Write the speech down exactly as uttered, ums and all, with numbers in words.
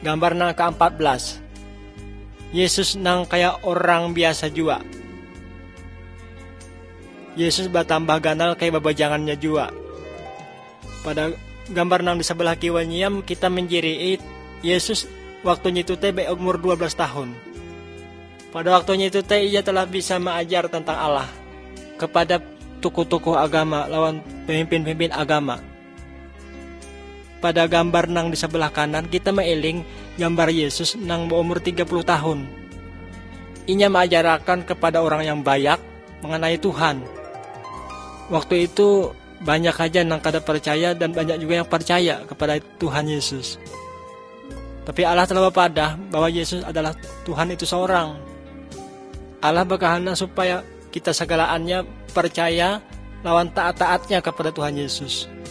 Gambar nang keempat belas. Yesus nang kayak orang biasa juga. Yesus bertambah ganal kayak babajangannya juga. Pada gambar nang di sebelah kiwanya kita menjiri Yesus waktunya itu teh umur dua belas tahun. Pada waktunya itu teh ia telah bisa mengajar tentang Allah kepada tokoh-tokoh agama lawan pemimpin-pemimpin agama. Pada gambar nang di sebelah kanan kita mengiling gambar Yesus nang berumur tiga puluh tahun. Inya mengajarkan kepada orang yang banyak mengenai Tuhan. Waktu itu banyak aja nang kada percaya dan banyak juga yang percaya kepada Tuhan Yesus. Tapi Allah telah berpadah bahwa Yesus adalah Tuhan itu seorang. Allah berkehendak supaya kita segalaannya percaya lawan taat-taatnya kepada Tuhan Yesus.